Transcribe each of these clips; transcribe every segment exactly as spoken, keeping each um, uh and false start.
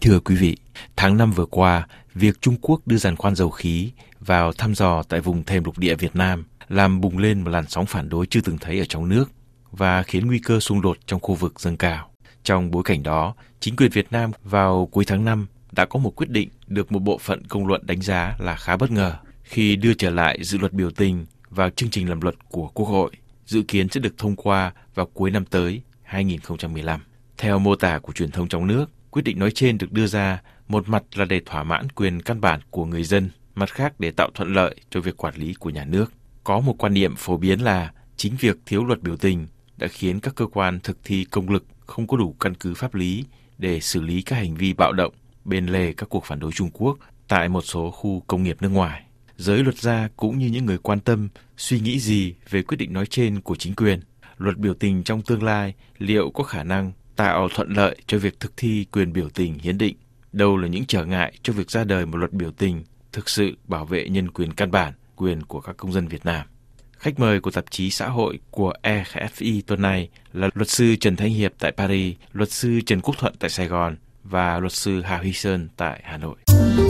Thưa quý vị, tháng năm vừa qua, việc Trung Quốc đưa giàn khoan dầu khí vào thăm dò tại vùng thềm lục địa Việt Nam làm bùng lên một làn sóng phản đối chưa từng thấy ở trong nước và khiến nguy cơ xung đột trong khu vực dâng cao. Trong bối cảnh đó, chính quyền Việt Nam vào cuối tháng năm đã có một quyết định được một bộ phận công luận đánh giá là khá bất ngờ khi đưa trở lại dự luật biểu tình vào chương trình làm luật của Quốc hội, dự kiến sẽ được thông qua vào cuối năm tới hai nghìn không trăm mười lăm. Theo mô tả của truyền thông trong nước, quyết định nói trên được đưa ra một mặt là để thỏa mãn quyền căn bản của người dân, mặt khác để tạo thuận lợi cho việc quản lý của nhà nước. Có một quan niệm phổ biến là chính việc thiếu luật biểu tình đã khiến các cơ quan thực thi công lực không có đủ căn cứ pháp lý để xử lý các hành vi bạo động bên lề các cuộc phản đối Trung Quốc tại một số khu công nghiệp nước ngoài. Giới luật gia cũng như những người quan tâm suy nghĩ gì về quyết định nói trên của chính quyền. Luật biểu tình trong tương lai liệu có khả năng tạo thuận lợi cho việc thực thi quyền biểu tình hiến định? Đâu là những trở ngại cho việc ra đời một luật biểu tình thực sự bảo vệ nhân quyền căn bản, quyền của các công dân Việt Nam? Khách mời của tạp chí xã hội của e ép i tuần này là luật sư Trần Thanh Hiệp tại Paris, luật sư Trần Quốc Thuận tại Sài Gòn và luật sư Hà Huy Sơn tại Hà Nội.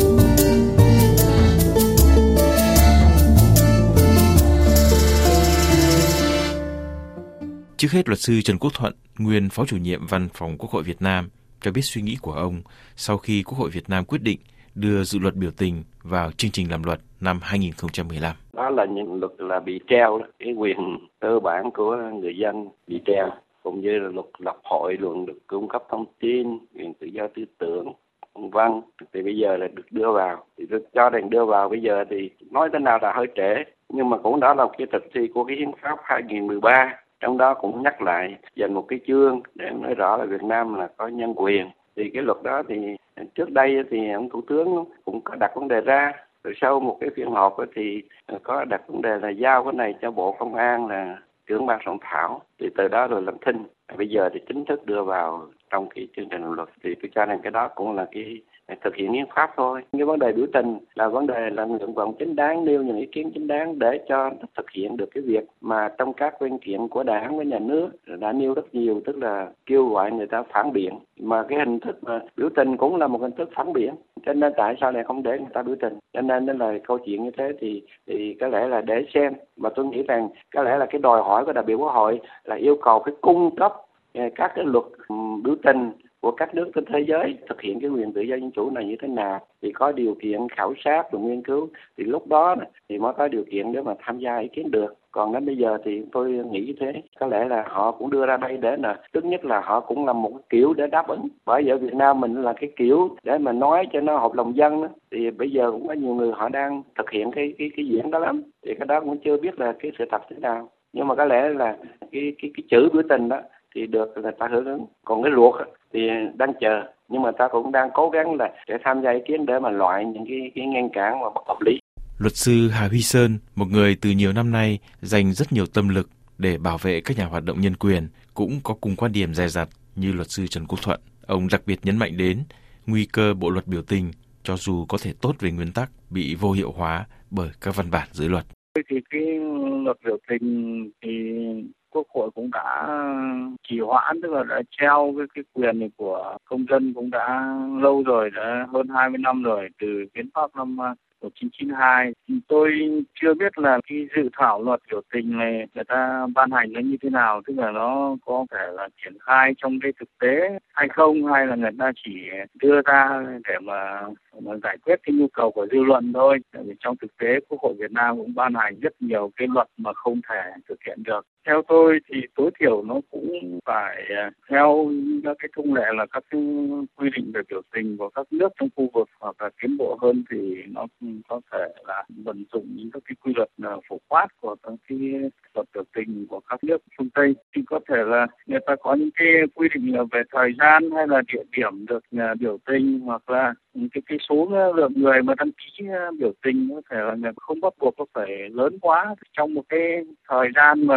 Trước hết, luật sư Trần Quốc Thuận, nguyên Phó chủ nhiệm Văn phòng Quốc hội Việt Nam, cho biết suy nghĩ của ông sau khi Quốc hội Việt Nam quyết định đưa dự luật biểu tình vào chương trình làm luật năm hai nghìn không trăm mười lăm. Đó là những luật là bị treo, cái quyền cơ bản của người dân bị treo, cũng như là luật lập hội, luật được cung cấp thông tin, quyền tự do tư tưởng, vân. Thì bây giờ là được đưa vào, thì tôi cho rằng đưa vào bây giờ thì nói thế nào là hơi trễ, nhưng mà cũng đó là cái thực thi của cái hiến pháp hai nghìn không trăm mười ba. Trong đó cũng nhắc lại dành một cái chương để nói rõ là Việt Nam là có nhân quyền. Thì cái luật đó thì trước đây thì ông Thủ tướng cũng có đặt vấn đề ra. Rồi sau một cái phiên họp thì có đặt vấn đề là giao cái này cho Bộ Công an là trưởng ban soạn thảo. Thì từ đó rồi làm thinh. Bây giờ thì chính thức đưa vào trong cái chương trình luật. Thì tôi cho rằng cái đó cũng là cái thực hiện hiến pháp thôi. Cái vấn đề biểu tình là vấn đề là nguyện vọng chính đáng, nêu những ý kiến chính đáng để cho thực hiện được cái việc mà trong các văn kiện của Đảng với nhà nước đã nêu rất nhiều, tức là kêu gọi người ta phản biện. Mà cái hình thức mà biểu tình cũng là một hình thức phản biện. Cho nên tại sao lại không để người ta biểu tình? Cho nên nên là câu chuyện như thế thì thì có lẽ là để xem. Mà tôi nghĩ rằng có lẽ là cái đòi hỏi của đại biểu Quốc hội là yêu cầu phải cung cấp các cái luật biểu tình của các nước trên thế giới thực hiện cái quyền tự do dân chủ này như thế nào, thì có điều kiện khảo sát và nghiên cứu, thì lúc đó thì mới có điều kiện để mà tham gia ý kiến được. Còn đến bây giờ thì tôi nghĩ thế, có lẽ là họ cũng đưa ra đây để là thứ nhất là họ cũng làm một cái kiểu để đáp ứng, bởi vì ở Việt Nam mình là cái kiểu để mà nói cho nó hợp lòng dân đó. Thì bây giờ cũng có nhiều người họ đang thực hiện cái cái cái diễn đó lắm, thì cái đó cũng chưa biết là cái sự thật thế nào, nhưng mà có lẽ là cái cái cái chữ biểu tình đó thì được người ta hưởng ứng. Còn cái luật thì đang chờ, nhưng mà ta cũng đang cố gắng là để tham gia ý kiến để mà loại những cái cái ngăn cản mà bất hợp lý. Luật sư Hà Huy Sơn, một người từ nhiều năm nay dành rất nhiều tâm lực để bảo vệ các nhà hoạt động nhân quyền, cũng có cùng quan điểm dè dặt như luật sư Trần Quốc Thuận. Ông đặc biệt nhấn mạnh đến nguy cơ bộ luật biểu tình, cho dù có thể tốt về nguyên tắc, bị vô hiệu hóa bởi các văn bản dưới luật. Thì cái luật biểu tình thì Quốc hội cũng đã trì hoãn, tức là đã treo cái, cái quyền này của công dân cũng đã lâu rồi, đã hơn hai mươi năm rồi, từ hiến pháp năm một nghìn chín trăm chín mươi hai. Tôi chưa biết là cái dự thảo luật biểu tình này người ta ban hành nó như thế nào, tức là nó có thể là triển khai trong cái thực tế hay không, hay là người ta chỉ đưa ra để mà, mà giải quyết cái nhu cầu của dư luận thôi. Tại vì trong thực tế Quốc hội Việt Nam cũng ban hành rất nhiều cái luật mà không thể thực hiện được. Theo tôi thì tối thiểu nó cũng phải theo các cái thông lệ là các cái quy định về biểu tình của các nước trong khu vực, hoặc là tiến bộ hơn thì nó có thể là vận dụng những các cái quy luật phổ quát của các cái luật biểu tình của các nước phương Tây. Thì có thể là người ta có những cái quy định là về thời gian hay là địa điểm được biểu tình, hoặc là cái cái số lượng người mà đăng ký biểu tình có thể là không bắt buộc có phải lớn quá, trong một cái thời gian mà nó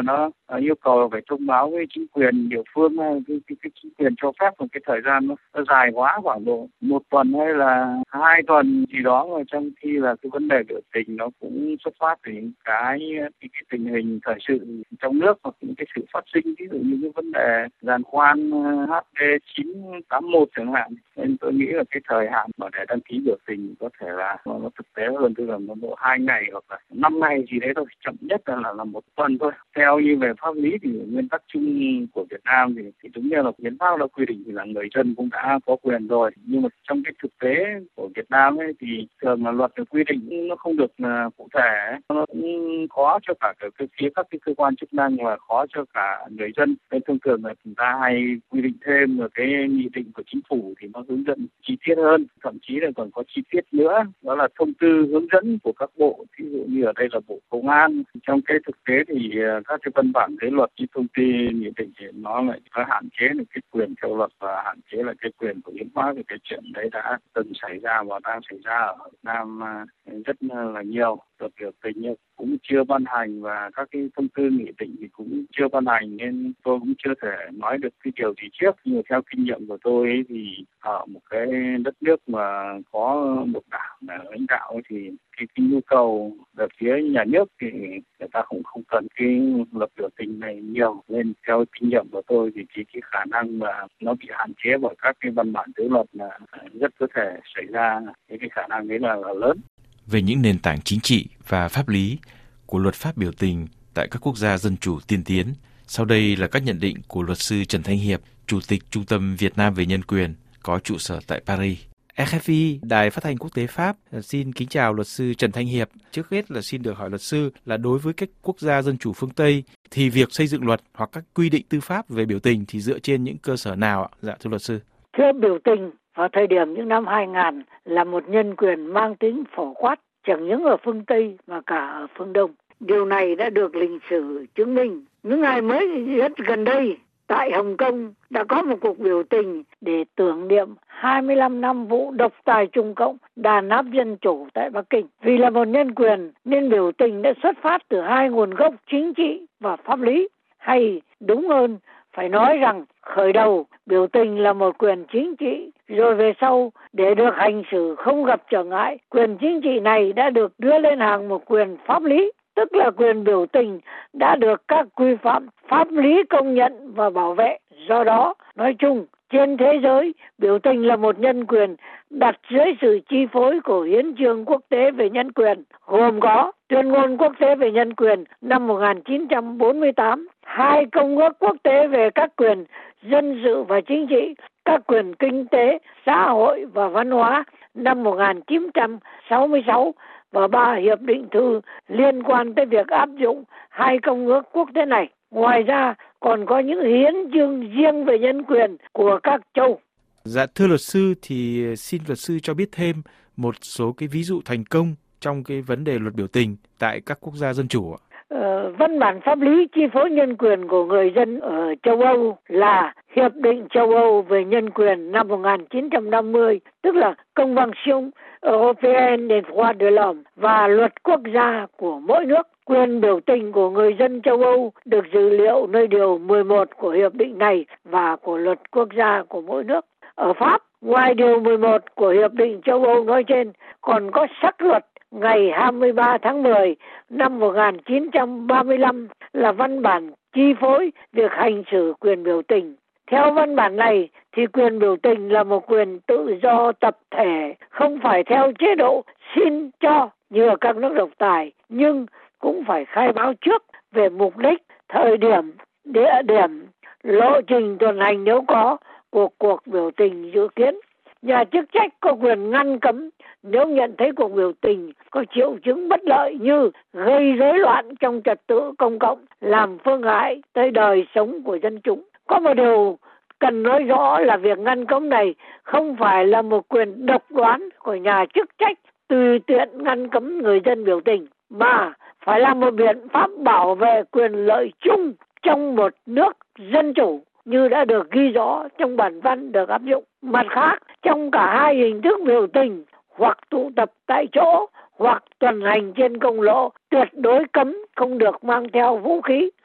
uh, yêu cầu phải thông báo với chính quyền địa phương, cái, cái, cái chính quyền cho phép một cái thời gian nó, nó dài quá, khoảng độ một tuần hay là hai tuần gì đó, mà trong khi là cái vấn đề biểu tình nó cũng xuất phát từ những cái, cái, cái tình hình thời sự trong nước hoặc những cái sự phát sinh, ví dụ như cái vấn đề giàn khoan hát đê chín tám mốt chẳng hạn. Nên tôi nghĩ là cái thời hạn mà để đăng ký biểu tình có thể là nó, nó thực tế hơn, tức là một độ hai ngày hoặc là năm ngày gì đấy thôi, chậm nhất là là, là một tuần thôi. Theo như về pháp lý thì nguyên tắc chung của Việt Nam thì, thì đúng như là hiến pháp đã quy định thì là người dân cũng đã có quyền rồi, nhưng mà trong cái thực tế của Việt Nam ấy thì thường là luật được quy định nó không được uh, cụ thể, nó cũng khó cho cả cái phía các cái cơ quan chức năng và khó cho cả người dân. Nên thường thường là chúng ta hay quy định thêm một cái nghị định của chính phủ thì nó hướng dẫn chi tiết hơn, thậm chí là còn có chi tiết nữa, đó là thông tư hướng dẫn của các bộ, ví dụ như ở đây là Bộ Công an. Trong cái thực tế thì các cái văn bản dưới luật, như thông tư, nghị định thì nó lại có hạn chế được cái quyền theo luật và hạn chế là cái quyền của hiến pháp. Thì cái chuyện đấy đã từng xảy ra và đang xảy ra ở Việt Nam rất là nhiều. Luật biểu tình cũng chưa ban hành và các cái thông tư nghị định thì cũng chưa ban hành, nên tôi cũng chưa thể nói được cái điều gì trước. Nhưng mà theo kinh nghiệm của tôi ấy, thì ở một cái đất nước mà có một đảng lãnh đạo ấy, thì cái, cái nhu cầu về phía nhà nước thì người ta cũng không cần cái luật biểu tình này nhiều. Nên theo kinh nghiệm của tôi thì cái, cái khả năng mà nó bị hạn chế bởi các cái văn bản dưới luật là rất có thể xảy ra, cái, cái khả năng đấy là, là lớn. Về những nền tảng chính trị và pháp lý của luật pháp biểu tình tại các quốc gia dân chủ tiên tiến, sau đây là các nhận định của luật sư Trần Thanh Hiệp, Chủ tịch Trung tâm Việt Nam về Nhân quyền, có trụ sở tại Paris. rờ ép i, Đài Phát thanh Quốc tế Pháp, xin kính chào luật sư Trần Thanh Hiệp. Trước hết là xin được hỏi luật sư là đối với các quốc gia dân chủ phương Tây thì việc xây dựng luật hoặc các quy định tư pháp về biểu tình thì dựa trên những cơ sở nào ạ? Dạ thưa luật sư. Thưa, biểu tình vào thời điểm những năm hai nghìn là một nhân quyền mang tính phổ quát, chẳng những ở phương Tây mà cả ở phương Đông. Điều này đã được lịch sử chứng minh. Những ngày mới rất gần đây, tại Hồng Kông đã có một cuộc biểu tình để tưởng niệm hai mươi lăm năm vụ độc tài Trung Cộng đàn áp dân chủ tại Bắc Kinh. Vì là một nhân quyền nên biểu tình đã xuất phát từ hai nguồn gốc chính trị và pháp lý. Hay đúng hơn, phải nói rằng khởi đầu biểu tình là một quyền chính trị, rồi về sau để được hành xử không gặp trở ngại, quyền chính trị này đã được đưa lên hàng một quyền pháp lý, tức là quyền biểu tình đã được các quy phạm pháp lý công nhận và bảo vệ. Do đó, nói chung, trên thế giới, biểu tình là một nhân quyền đặt dưới sự chi phối của Hiến chương Quốc tế về nhân quyền, gồm có Tuyên ngôn Quốc tế về nhân quyền năm một nghìn chín trăm bốn mươi tám, hai công ước quốc tế về các quyền dân sự và chính trị, các quyền kinh tế, xã hội và văn hóa năm một nghìn chín trăm sáu mươi sáu và ba hiệp định thư liên quan tới việc áp dụng hai công ước quốc tế này. Ngoài ra còn có những hiến chương riêng về nhân quyền của các châu. Dạ thưa luật sư, thì xin luật sư cho biết thêm một số cái ví dụ thành công trong cái vấn đề luật biểu tình tại các quốc gia dân chủ ạ. Ờ, văn bản pháp lý chi phối nhân quyền của người dân ở châu Âu là Hiệp định châu Âu về nhân quyền năm một nghìn chín trăm năm mươi, tức là Convention Européenne des droits de l'homme, và luật quốc gia của mỗi nước. Quyền biểu tình của người dân châu Âu được dự liệu nơi điều mười một của hiệp định này và của luật quốc gia của mỗi nước. Ở Pháp, ngoài điều mười một của hiệp định châu Âu nói trên, còn có sắc luật ngày hai mươi ba tháng mười năm một nghìn chín trăm ba mươi lăm là văn bản chi phối việc hành xử quyền biểu tình. Theo văn bản này thì quyền biểu tình là một quyền tự do tập thể, không phải theo chế độ xin cho như ở các nước độc tài, nhưng cũng phải khai báo trước về mục đích, thời điểm, địa điểm, lộ trình tuần hành nếu có của cuộc biểu tình dự kiến. Nhà chức trách có quyền ngăn cấm nếu nhận thấy cuộc biểu tình có triệu chứng bất lợi như gây rối loạn trong trật tự công cộng, làm phương hại tới đời sống của dân chúng. Có một điều cần nói rõ là việc ngăn cấm này không phải là một quyền độc đoán của nhà chức trách tùy tiện ngăn cấm người dân biểu tình, mà phải là một biện pháp bảo vệ quyền lợi chung trong một nước dân chủ như đã được ghi rõ trong bản văn được áp dụng. Mặt khác, trong cả hai hình thức biểu tình, hoặc tụ tập tại chỗ hoặc tuần hành trên công lộ, tuyệt đối cấm không được mang theo vũ khí.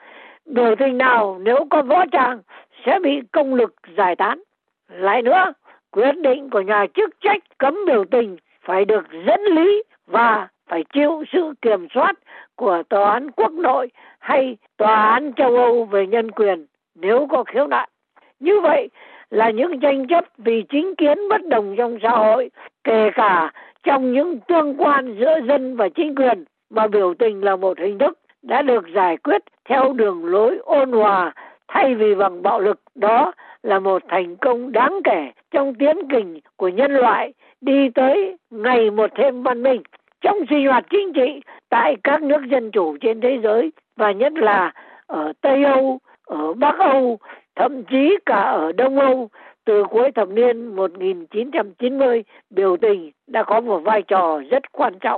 biểu tình nào nếu có võ trang sẽ bị công lực giải tán. Lại nữa, quyết định của nhà chức trách cấm biểu tình phải được dẫn lý và phải chịu sự kiểm soát của Tòa án Quốc nội hay Tòa án châu Âu về nhân quyền nếu có khiếu nại. Như vậy là những tranh chấp vì chính kiến bất đồng trong xã hội, kể cả trong những tương quan giữa dân và chính quyền, mà biểu tình là một hình thức đã được giải quyết theo đường lối ôn hòa thay vì bằng bạo lực. Đó là một thành công đáng kể trong tiến trình của nhân loại đi tới ngày một thêm văn minh. Trong sinh hoạt chính trị tại các nước dân chủ trên thế giới, và nhất là ở Tây Âu, ở Bắc Âu, thậm chí cả ở Đông Âu, từ cuối thập niên một nghìn chín trăm chín mươi, biểu tình đã có một vai trò rất quan trọng.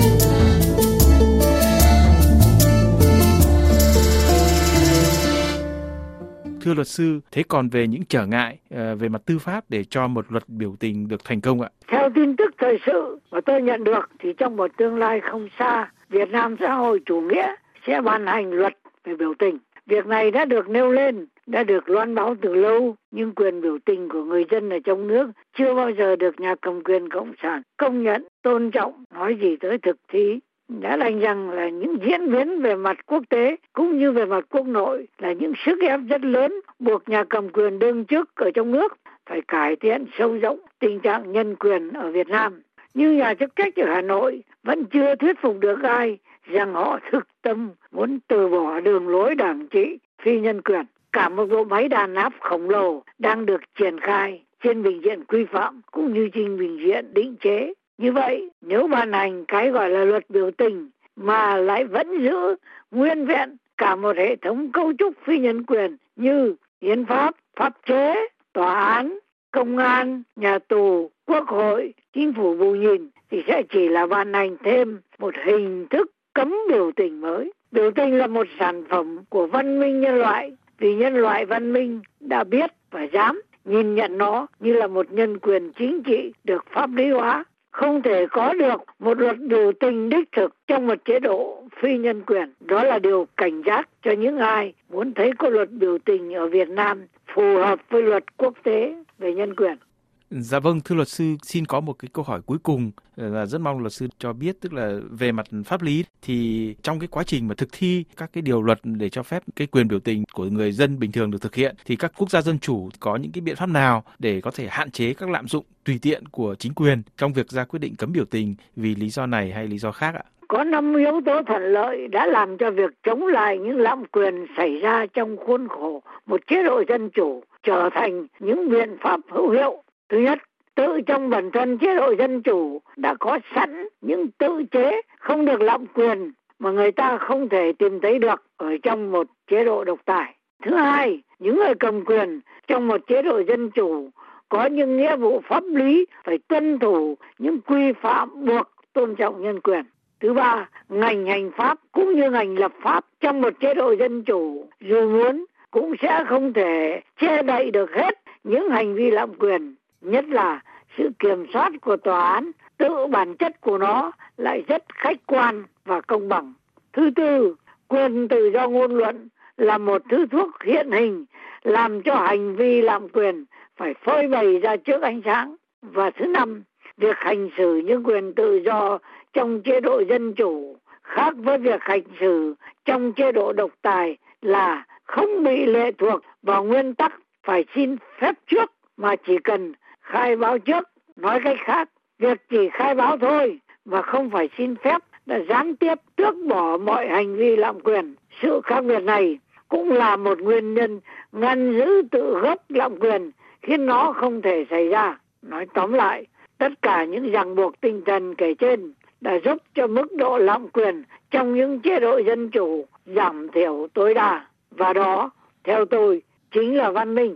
Thưa luật sư, thế còn về những trở ngại uh, về mặt tư pháp để cho một luật biểu tình được thành công ạ? Theo tin tức thời sự mà tôi nhận được thì trong một tương lai không xa, Việt Nam xã hội chủ nghĩa sẽ ban hành luật về biểu tình. Việc này đã được nêu lên, đã được loan báo từ lâu, nhưng quyền biểu tình của người dân ở trong nước chưa bao giờ được nhà cầm quyền cộng sản công nhận, tôn trọng, nói gì tới thực thi. Đã đành rằng là những diễn biến về mặt quốc tế cũng như về mặt quốc nội là những sức ép rất lớn buộc nhà cầm quyền đương chức ở trong nước phải cải thiện sâu rộng tình trạng nhân quyền ở Việt Nam. Nhưng nhà chức trách ở Hà Nội vẫn chưa thuyết phục được ai rằng họ thực tâm muốn từ bỏ đường lối đảng trị phi nhân quyền. Cả một bộ máy đàn áp khổng lồ đang được triển khai trên bình diện quy phạm cũng như trên bình diện định chế. Như vậy, nếu ban hành cái gọi là luật biểu tình mà lại vẫn giữ nguyên vẹn cả một hệ thống cấu trúc phi nhân quyền như hiến pháp, pháp chế, tòa án, công an, nhà tù, quốc hội, chính phủ bù nhìn, thì sẽ chỉ là ban hành thêm một hình thức cấm biểu tình mới. Biểu tình là một sản phẩm của văn minh nhân loại, vì nhân loại văn minh đã biết và dám nhìn nhận nó như là một nhân quyền chính trị được pháp lý hóa. Không thể có được một luật biểu tình đích thực trong một chế độ phi nhân quyền. Đó là điều cảnh giác cho những ai muốn thấy có luật biểu tình ở Việt Nam phù hợp với luật quốc tế về nhân quyền. Dạ vâng, thưa luật sư, xin có một cái câu hỏi cuối cùng là rất mong luật sư cho biết, tức là về mặt pháp lý thì trong cái quá trình mà thực thi các cái điều luật để cho phép cái quyền biểu tình của người dân bình thường được thực hiện thì các quốc gia dân chủ có những cái biện pháp nào để có thể hạn chế các lạm dụng tùy tiện của chính quyền trong việc ra quyết định cấm biểu tình vì lý do này hay lý do khác ạ? Có năm yếu tố thuận lợi đã làm cho việc chống lại những lạm quyền xảy ra trong khuôn khổ một chế độ dân chủ trở thành những biện pháp hữu hiệu. Thứ nhất, tự trong bản thân chế độ dân chủ đã có sẵn những tự chế không được lạm quyền mà người ta không thể tìm thấy được ở trong một chế độ độc tài. Thứ hai, những người cầm quyền trong một chế độ dân chủ có những nghĩa vụ pháp lý phải tuân thủ những quy phạm buộc tôn trọng nhân quyền. Thứ ba, ngành hành pháp cũng như ngành lập pháp trong một chế độ dân chủ dù muốn cũng sẽ không thể che đậy được hết những hành vi lạm quyền. Nhất là sự kiểm soát của tòa án, tự bản chất của nó lại rất khách quan và công bằng. Thứ tư, quyền tự do ngôn luận là một thứ thuốc hiện hình làm cho hành vi lạm quyền phải phơi bày ra trước ánh sáng. Và thứ năm, việc hành xử những quyền tự do trong chế độ dân chủ khác với việc hành xử trong chế độ độc tài là không bị lệ thuộc vào nguyên tắc phải xin phép trước mà chỉ cần khai báo trước. Nói cách khác, việc chỉ khai báo thôi mà không phải xin phép đã gián tiếp tước bỏ mọi hành vi lạm quyền. Sự khác biệt này cũng là một nguyên nhân ngăn giữ tự gốc lạm quyền khiến nó không thể xảy ra. Nói tóm lại, tất cả những ràng buộc tinh thần kể trên đã giúp cho mức độ lạm quyền trong những chế độ dân chủ giảm thiểu tối đa. Và đó, theo tôi, chính là văn minh.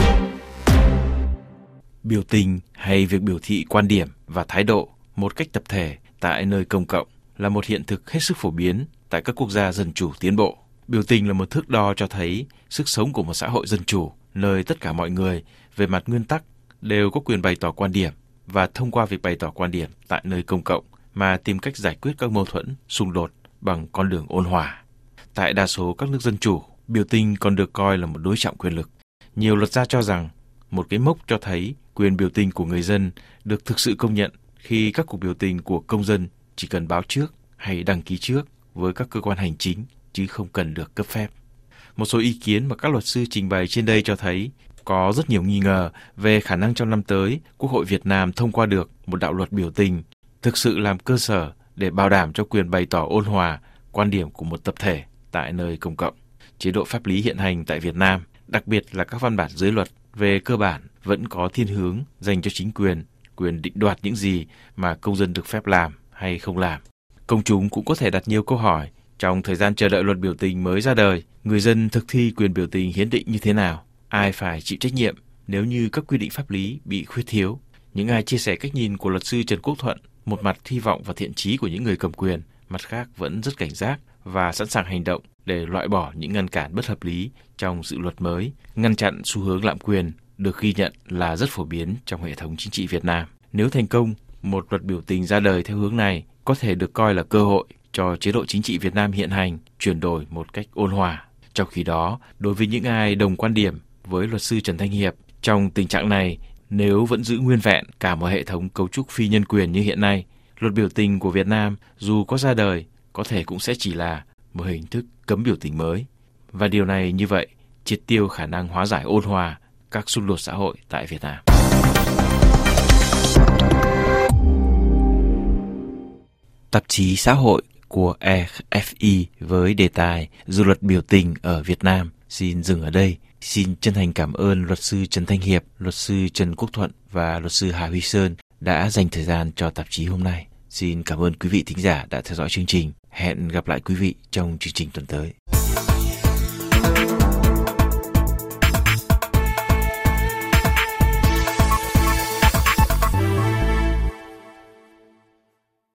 Biểu tình hay việc biểu thị quan điểm và thái độ một cách tập thể tại nơi công cộng là một hiện thực hết sức phổ biến tại các quốc gia dân chủ tiến bộ. Biểu tình là một thước đo cho thấy sức sống của một xã hội dân chủ, nơi tất cả mọi người về mặt nguyên tắc đều có quyền bày tỏ quan điểm và thông qua việc bày tỏ quan điểm tại nơi công cộng mà tìm cách giải quyết các mâu thuẫn, xung đột bằng con đường ôn hòa. Tại đa số các nước dân chủ, biểu tình còn được coi là một đối trọng quyền lực. Nhiều luật gia cho rằng một cái mốc cho thấy quyền biểu tình của người dân được thực sự công nhận khi các cuộc biểu tình của công dân chỉ cần báo trước hay đăng ký trước với các cơ quan hành chính chứ không cần được cấp phép. Một số ý kiến mà các luật sư trình bày trên đây cho thấy có rất nhiều nghi ngờ về khả năng trong năm tới Quốc hội Việt Nam thông qua được một đạo luật biểu tình thực sự làm cơ sở để bảo đảm cho quyền bày tỏ ôn hòa quan điểm của một tập thể tại nơi công cộng. Chế độ pháp lý hiện hành tại Việt Nam, đặc biệt là các văn bản dưới luật, về cơ bản vẫn có thiên hướng dành cho chính quyền quyền định đoạt những gì mà công dân được phép làm hay không làm. Công chúng cũng có thể đặt nhiều câu hỏi trong thời gian chờ đợi luật biểu tình mới ra đời, người dân thực thi quyền biểu tình hiến định như thế nào? Ai phải chịu trách nhiệm nếu như các quy định pháp lý bị khuyết thiếu? Những ai chia sẻ cách nhìn của luật sư Trần Quốc Thuận, một mặt hy vọng vào thiện chí của những người cầm quyền, mặt khác vẫn rất cảnh giác và sẵn sàng hành động để loại bỏ những ngăn cản bất hợp lý trong dự luật mới, ngăn chặn xu hướng lạm quyền được ghi nhận là rất phổ biến trong hệ thống chính trị Việt Nam. Nếu thành công, một luật biểu tình ra đời theo hướng này có thể được coi là cơ hội cho chế độ chính trị Việt Nam hiện hành chuyển đổi một cách ôn hòa. Trong khi đó, đối với những ai đồng quan điểm với luật sư Trần Thanh Hiệp, trong tình trạng này, nếu vẫn giữ nguyên vẹn cả một hệ thống cấu trúc phi nhân quyền như hiện nay, luật biểu tình của Việt Nam dù có ra đời, có thể cũng sẽ chỉ là một hình thức cấm biểu tình mới. Và điều này như vậy triệt tiêu khả năng hóa giải ôn hòa các xung đột xã hội tại Việt Nam. Tạp chí xã hội của e ép i với đề tài dự luật biểu tình ở Việt Nam xin dừng ở đây. Xin chân thành cảm ơn luật sư Trần Thanh Hiệp, luật sư Trần Quốc Thuận và luật sư Hà Huy Sơn đã dành thời gian cho tạp chí hôm nay. Xin cảm ơn quý vị thính giả đã theo dõi chương trình. Hẹn gặp lại quý vị trong chương trình tuần tới.